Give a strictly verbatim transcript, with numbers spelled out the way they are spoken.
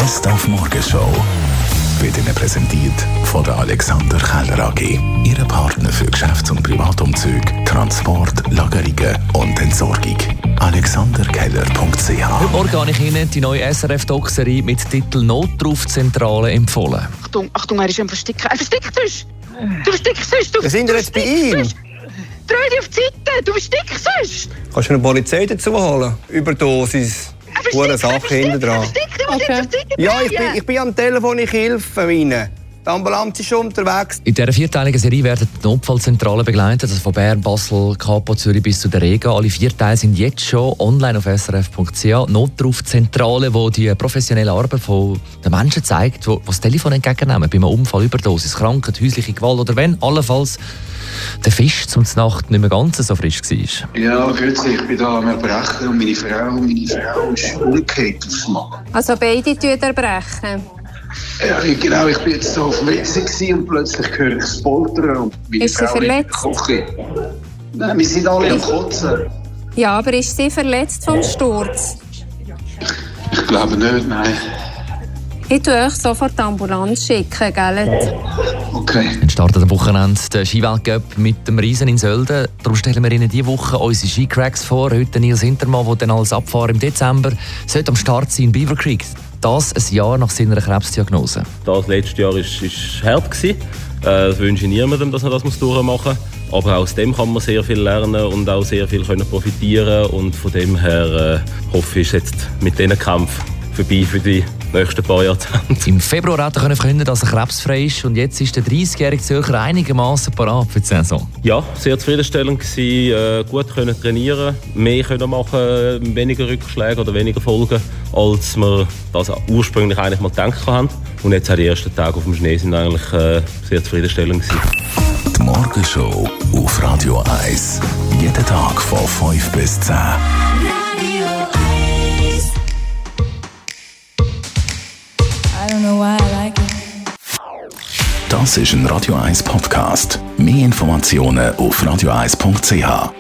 Best auf Morgenshow wird Ihnen präsentiert von der Alexander Keller A G. Ihre Partner für Geschäfts- und Privatumzüge, Transport, Lagerungen und Entsorgung. alexander keller punkt c h. Heute Morgen habe ich Ihnen die neue S R F-Doc-Serie mit Titel Notrufzentrale empfohlen. Achtung, Achtung, er ist am Versticken. Er versteckt uns! Du verstickst uns! Du, Wir sind ja jetzt bei ihm! Dreh dich auf die Seite! Du verstickst uns! Kannst du eine Polizei dazu holen? Überdosis. Eine Sache hinten dran. Okay. Ja, ich bin, ich bin am Telefon, ich helfe Ihnen. Die Ambulanz ist schon unterwegs. In dieser vierteiligen Serie werden die Notfallzentralen begleitet, also von Bern, Basel, Kapo, Zürich bis zu der Rega. Alle vier Teile sind jetzt schon online auf s r f punkt c h. Notrufzentrale, die die professionelle Arbeit von den Menschen zeigt, die das Telefon entgegennehmen bei einem Unfall, Überdosis, Krankheit, häusliche Gewalt oder wenn allenfalls der Fisch zum Nacht nicht mehr ganz so frisch war. Ja, kürzlich, ich bin da am Erbrechen und meine Frau, meine Frau ist umgekehrt aufs Mal. Also beide erbrechen? Ja, genau, ich bin jetzt so auf dem Wechsel und plötzlich höre ich das Poltern und meine Ist sie Frau verletzt? Küche. Nein, wir sind alle am Kotzen. Ja, aber ist sie verletzt vom Sturz? Ich glaube nicht, nein. Ich tue euch sofort die Ambulanz schicken, gell? Okay. Jetzt startet am Wochenende der Skiweltcup mit dem Riesen in Sölden. Darum stellen wir Ihnen diese Woche unsere Skicracks vor. Heute Nils Hintermann, der dann als Abfahrer im Dezember sollte am Start sein in Beaver Creek. Das ein Jahr nach seiner Krebsdiagnose. Das letzte Jahr war hart. Das wünsche ich niemandem, dass er das durchmachen muss. Aber aus dem kann man sehr viel lernen und auch sehr viel profitieren. Und von dem her äh, hoffe ich, ist jetzt mit diesen Kämpfen vorbei für die nächsten paar Jahrzehnte. Im Februar hat er verkündet, dass er krebsfrei ist. Und jetzt ist der dreißigjährige Zürcher einigermaßen parat für die Saison. Ja, sehr zufriedenstellend gewesen, äh, gut können trainieren, mehr können machen, weniger Rückschläge oder weniger Folgen, als wir das ursprünglich eigentlich mal gedacht haben. Und jetzt auch die ersten Tage auf dem Schnee sind eigentlich äh, sehr zufriedenstellend gewesen. Die Morgenshow auf Radio eins. Jeden Tag von fünf bis zehn. Das ist ein Radio eins Podcast. Mehr Informationen auf radio eins punkt c h.